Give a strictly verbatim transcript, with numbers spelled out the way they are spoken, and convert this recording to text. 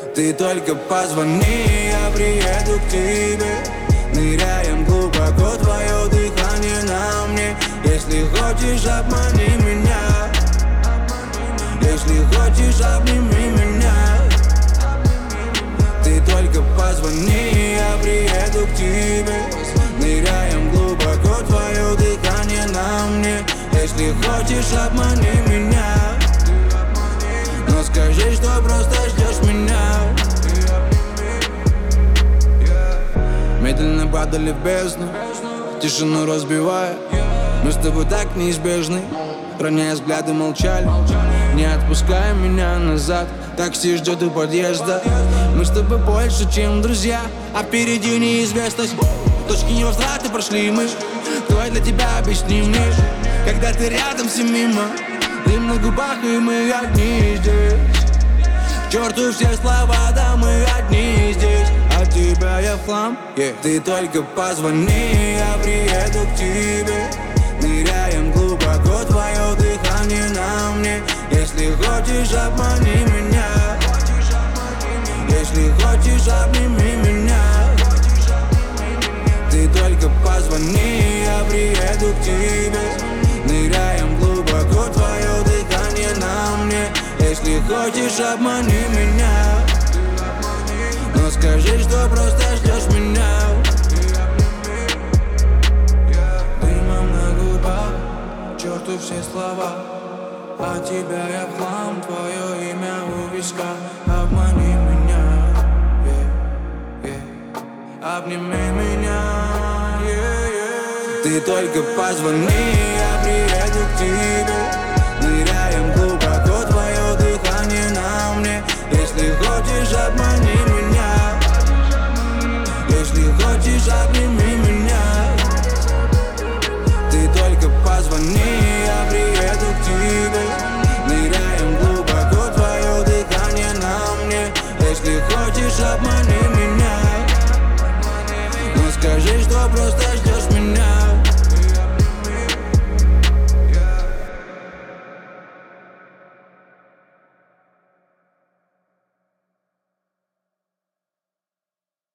Ты только позвони, я приеду к тебе. Ныряем глубоко, твое дыхание на мне. Если хочешь, обмани меня. Если хочешь, обними меня. Ты только позвони, я приеду к тебе. Ныряем глубоко, твое дыхание на мне. Если хочешь, обмани меня. Но скажи, что просто ждешь меня. Медленно падали в бездну, тишину разбивая. Мы с тобой так неизбежны, роняя взгляды, молчали. Не отпускай меня назад, такси ждет у подъезда. Мы с тобой больше, чем друзья, а впереди неизвестность. Точки невозврата прошли мы. Кто я для тебя, объясни мне. Когда ты рядом, все мимо. Дым на губах, и мы одни здесь. К черту все слова, да мы одни здесь. От тебя я в хлам, yeah. Ты только позвони, я приеду к тебе. Ныряем глубоко, твое дыхание на мне. Если хочешь, обмани меня. Если хочешь, обними меня. Ты только позвони, я приеду к тебе. Ныряем глубоко, твое дыхание на мне. Если хочешь, обмани меня. Но скажи, что просто ждешь меня. Дымом на губах, черту все слова. А тебя я в хлам, твое имя у виска. Обмани меня, yeah, yeah. Обними меня, yeah, yeah. Ты только позвони, я приеду к тебе.